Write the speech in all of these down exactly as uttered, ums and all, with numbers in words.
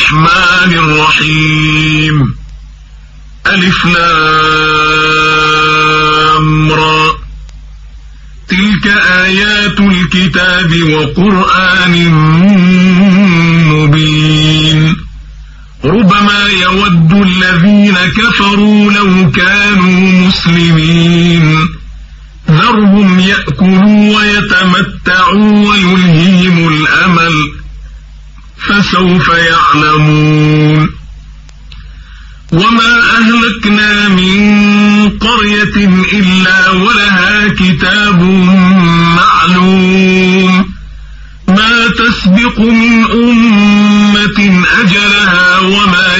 الرحمن الرحيم ألف لام را تلك آيات الكتاب وقرآن مبين ربما يود الذين كفروا لو كانوا مسلمين ذرهم يأكلوا ويتمتعوا ويلهيهم الأمل فسوف يعلمون وما أهلكنا من قرية إلا ولها كتاب معلوم ما تسبق من أمة أجلها وما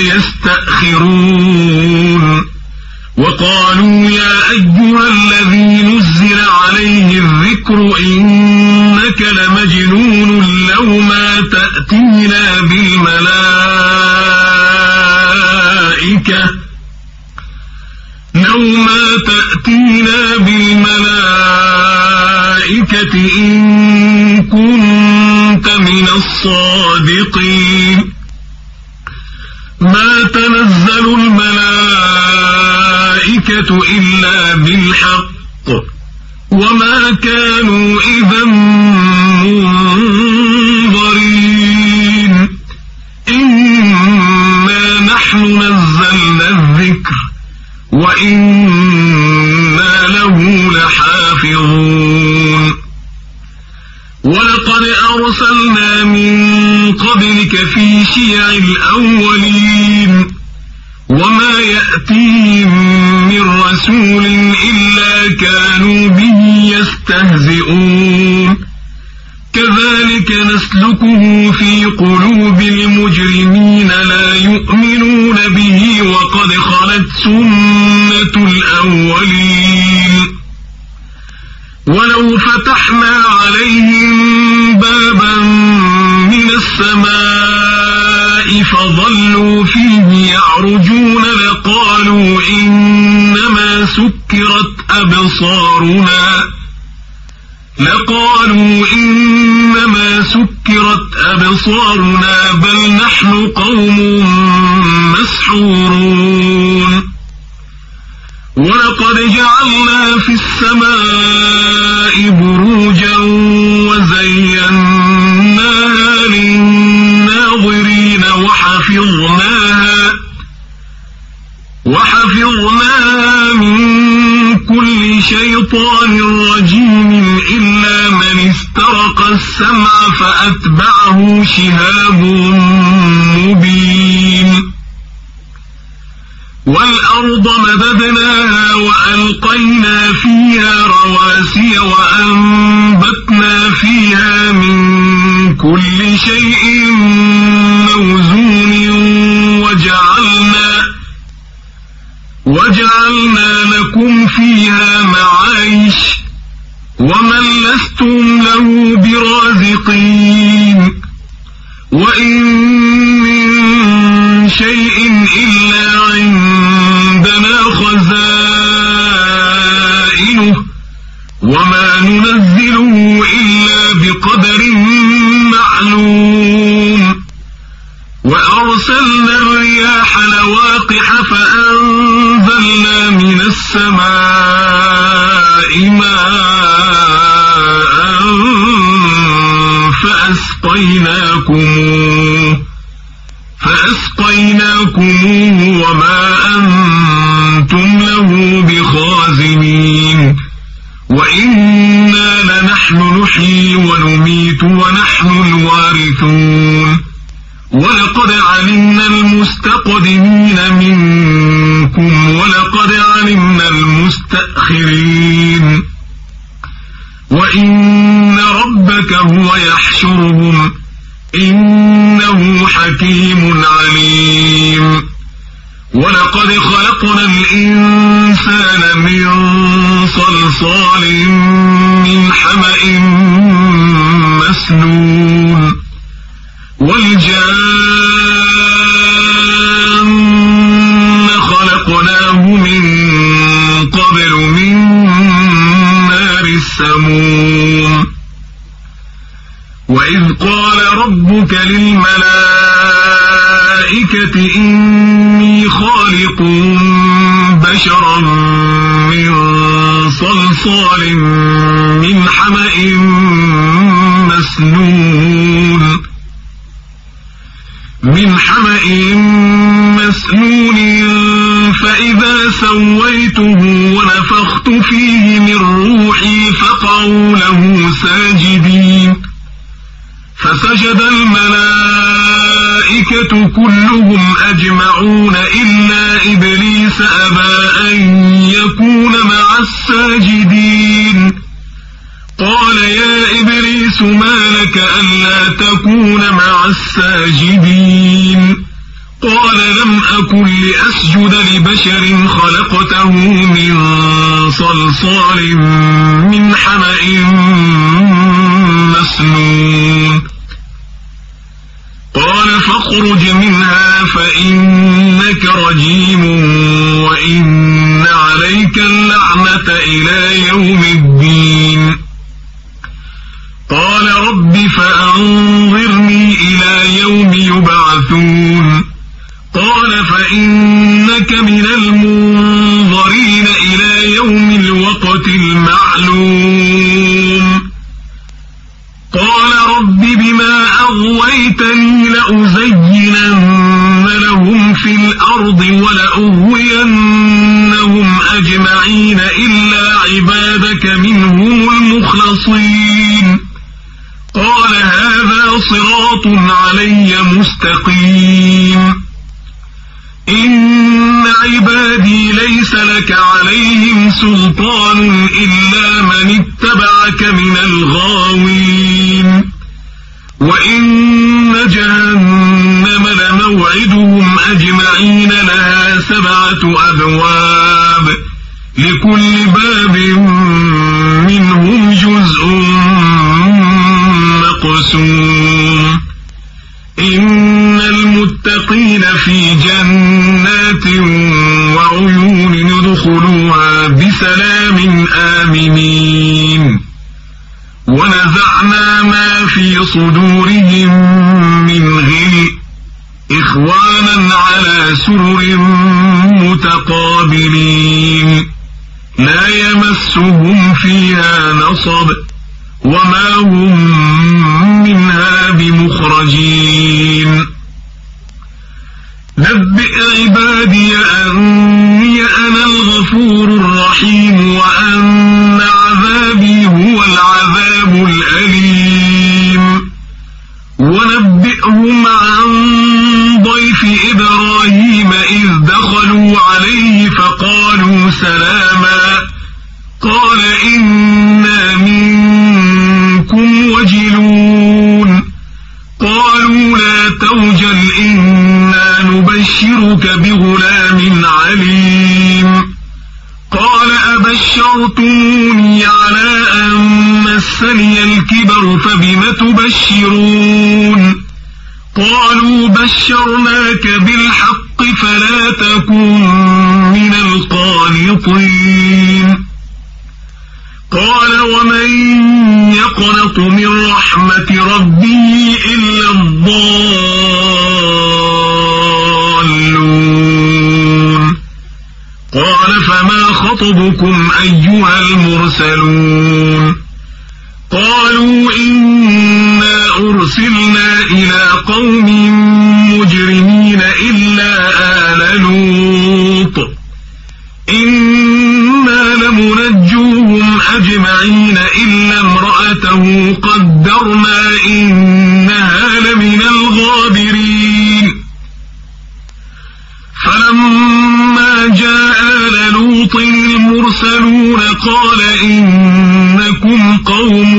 يستأخرون وقالوا يا أيها الذي نزل عليه الذكر إنك لمجنون لو ما تأتينا بالملائكة لو ما تأتينا بالملائكة إن كنت من الصادقين ما تنزل الملائكة إلا بالحق وما كانوا إذا منظرين إنا نحن نزلنا الذكر وإنا له لحافظون ولقد أرسلنا من قبلك في شيع الأولين وما يأتيهم من رسول إلا كانوا به يستهزئون كذلك نسلكه في قلوب المجرمين لا يؤمنون به وقد خلت سنة الأولين ولو فتحنا عليهم بابا من السماء فظلوا فيه يعرجون لقالوا إنما سكرت أبصارنا لقالوا إنما سكرت أبصارنا بل نحن قوم مسحورون ولقد جعلنا في السماء بروجا وزيناها للناظرين وحفظناها وحفظناها من كل شيطان رجيم إلا من استرق السمع فأتبعه شهاب مبين والأرض مددناها وألقينا فيها رواسي وأنبتنا فيها من كل شيء موزون وجعلنا وجعلنا لكم فيها معايش ومن لستم له برازقين وإن من شيء إلا عندنا خزائنه وما ننزله إلا بقدر معلوم وأرسلنا الرياح لواقح فأنزلنا من السماء ماء فأسقيناكموه فأسقيناكموه وما أنتم له بخازنين وإنا لنحن نحيي ونميت ونحن الوارثون ولقد علمنا المستقدمين منكم ولقد علمنا المستأخرين وإن ربك هو يحشرهم إنه حكيم عليم ولقد خلقنا الإنسان من صلصال من حمأ مسنون والجان خلقناه من قبل من نار السموم وإذ قال ربك للملائكة الملائكة إني خالق بشرا من صلصال من حمأ مسنون من حمأ مسنون فإذا سويته ونفخت فيه من روحي فقعوا له ساجدين فسجد الملائكة كلهم أجمعون إلا إبليس أبى أن يكون مع الساجدين قال يا إبليس ما لك ألا تكون مع الساجدين قال لم أكن لأسجد لبشر خلقته من صلصال من حمأ مسنون قال فاخرج منها فإنك رجيم وإن عليك اللعنة إلى يوم الدين قال رب فأنظرني إلى يوم يبعثون قال فإنك من المنظرين إلى يوم الوقت المعلوم قال رب بما أغويتني لأزينن لهم في الأرض ولأغوينهم أجمعين إلا عبادك منهم المخلصين قال هذا صراط علي مستقيم إن عبادي ليس لك عليهم سلطان إلا من اتبعك من الغاوين وإن جهنم لموعدهم أجمعين لها سبعة أبواب لكل باب منهم جزء مقسوم إن المتقين في جنات وعيون يدخلوها بسلام آمنين ونزعنا ما في صدورهم من غل إخوانا على سرر متقابلين لا يمسهم فيها نصب وما هم منها بمخرجين نبئ عبادي أني أنا الغفور الرحيم وأن عذابي هو العذاب الأليم ونبئهم عن ضيف إبراهيم إذ دخلوا عليه فقالوا سلاما قال إنا منكم وجلون قالوا لا توجل إنا نبشرك بغلام عليم قال أبشرتموني على أن مسني الكبر فبم تبشرون قالوا بشرناك بالحق فلا تكن من القانطين قال ومن يقنط من رحمة ربه إلا الضالون قال فما خطبكم أيها المرسلون قالوا إنا أرسلنا إلى قوم مجرمين إلا آل لوط إنا لمنجوهم أجمعين إلا امرأته قدرنا إنها لمن الغابرين فلما جاء آل لوط المرسلون قال إنكم قوم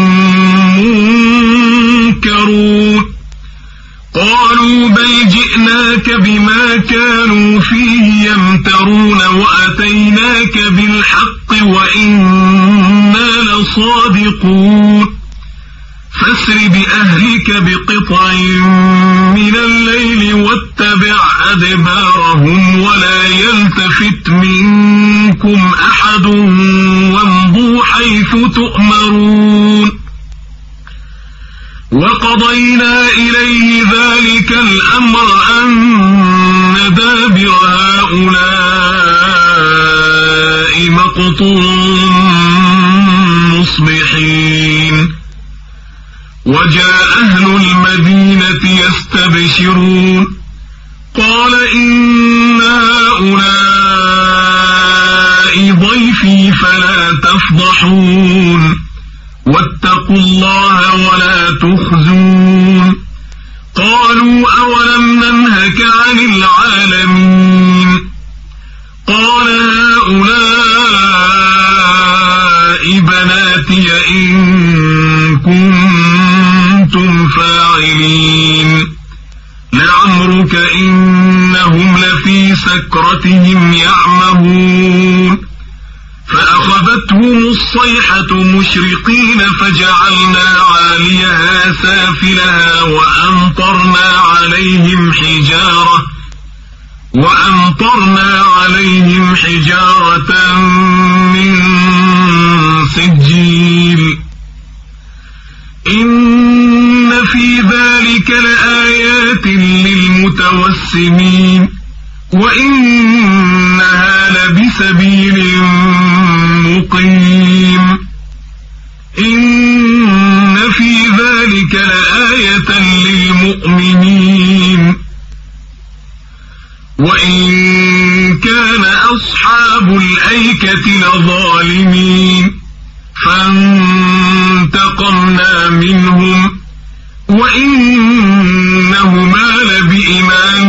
منكرون قالوا بل جئناك بما كانوا فيه يمترون وأتيناك بالحق وإنا لصادقون فاسر بأهلك بقطع من الليل واتبع أدبارهم ولا يلتفت منكم أحد وامضوا حيث تؤمرون وقضينا إليه ذلك الأمر أن تستبشرون قال إن هؤلاء ضيفي فلا تفضحون واتقوا الله ولا تخزون قالوا أولم ننهك عن العالمين قال هؤلاء بناتي إن كنتم فاعلين لعمرك إنهم لفي سكرتهم يعمهون فأخذتهم الصيحة مشرقين فجعلنا عاليها سافلها وأمطرنا عليهم حجارة وأمطرنا عليهم حجارة من سجيل إن في ذلك لآيات للمتوسمين وإنها لبسبيل مقيم إن في ذلك لآية للمؤمنين وإن كان أصحاب الأيكة لظالمين فانتقمنا منهم وإنهما لبإمام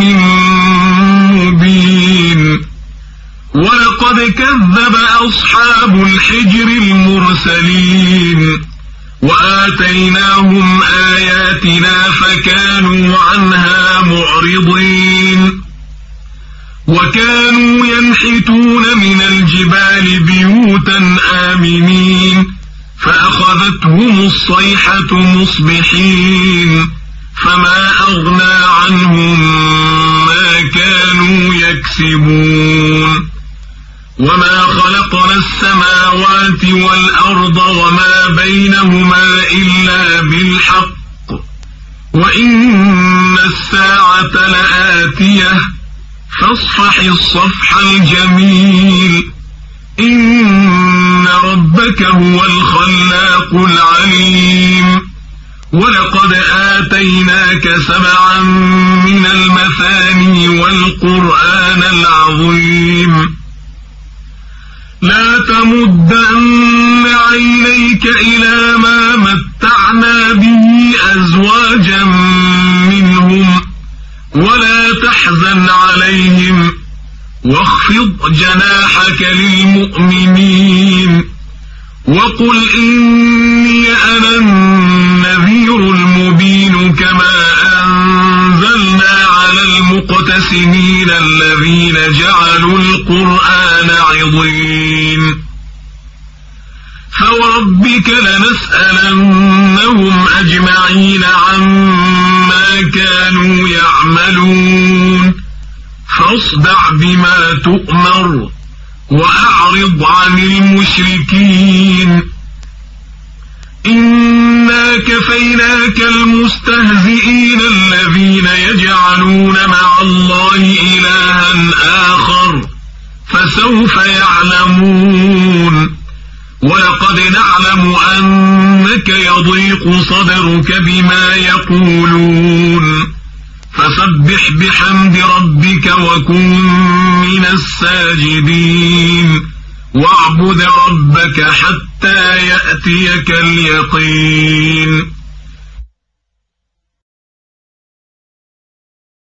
مبين ولقد كذب أصحاب الحجر المرسلين وآتيناهم آياتنا فكانوا عنها معرضين وكانوا ينحتون من الجبال بيوتا آمنين فأخذتهم الصيحة مصبحين فما أغنى عنهم ما كانوا يكسبون وما خلقنا السماوات والأرض وما بينهما إلا بالحق وإن الساعة لآتية فاصفح الصفح الجميل إن ربك هو الخلاق العليم ولقد آتيناك سبعا من المثاني والقرآن العظيم لا تمدن عينيك إلى ما متعنا به أزواجا منهم ولا تحزن عليهم واخفض جناحك للمؤمنين وقل إني أنا النذير المبين كما أنزلنا على المقتسمين الذين جعلوا القرآن عضين فوربك لنسألنهم أجمعين عما كانوا يعملون فاصدع بما تؤمر وأعرض عن المشركين إنا كفيناك المستهزئين الذين يجعلون مع الله إلها آخر فسوف يعلمون ولقد نعلم أنك يضيق صدرك بما يقولون فسبح بحمد ربك وكن من الساجدين واعبد ربك حتى يأتيك اليقين